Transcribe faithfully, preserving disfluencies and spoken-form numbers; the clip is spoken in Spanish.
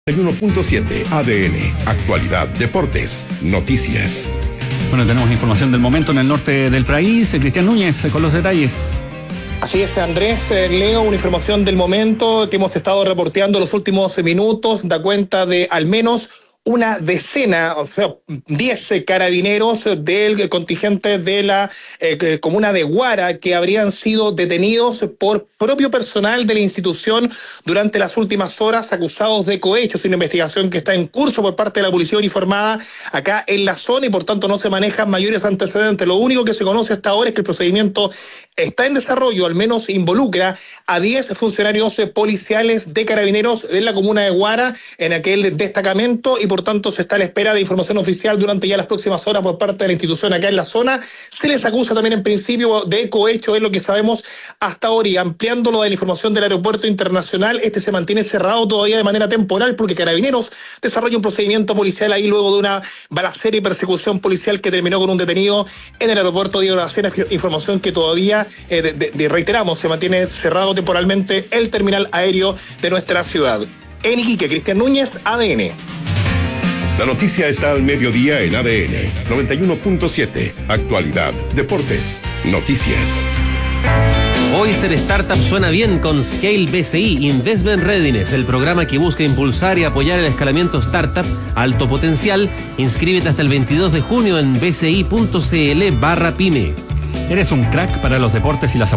uno punto siete A D N, actualidad, deportes, noticias. Bueno, tenemos información del momento en el norte del país. Cristian Núñez con los detalles. Así es, Andrés, eh, leo una información del momento que hemos estado reporteando los últimos minutos, da cuenta de al menos una decena, o sea, diez carabineros del contingente de la eh, comuna de Guara que habrían sido detenidos por propio personal de la institución durante las últimas horas, acusados de cohechos. Una investigación que está en curso por parte de la policía uniformada acá en la zona y por tanto no se manejan mayores antecedentes. Lo único que se conoce hasta ahora es que el procedimiento está en desarrollo, al menos involucra a diez funcionarios policiales de carabineros en la comuna de Guara, en aquel destacamento, y por tanto se está a la espera de información oficial durante ya las próximas horas por parte de la institución acá en la zona. Se les acusa también en principio de cohecho, es lo que sabemos hasta ahora, y ampliando lo de la información del aeropuerto internacional, este se mantiene cerrado todavía de manera temporal porque Carabineros desarrolla un procedimiento policial ahí luego de una balacera y persecución policial que terminó con un detenido en el aeropuerto Diego de la Serena, información que todavía Eh, de, de, de, reiteramos, se mantiene cerrado temporalmente el terminal aéreo de nuestra ciudad. En Iquique, Cristian Núñez, A D N. La noticia está al mediodía en A D N noventa y uno punto siete, actualidad, deportes, noticias. Hoy ser startup suena bien con Scale B C I Investment Readiness, el programa que busca impulsar y apoyar el escalamiento startup alto potencial. Inscríbete hasta el veintidós de junio en bci punto cl barra pyme. Eres un crack para los deportes y las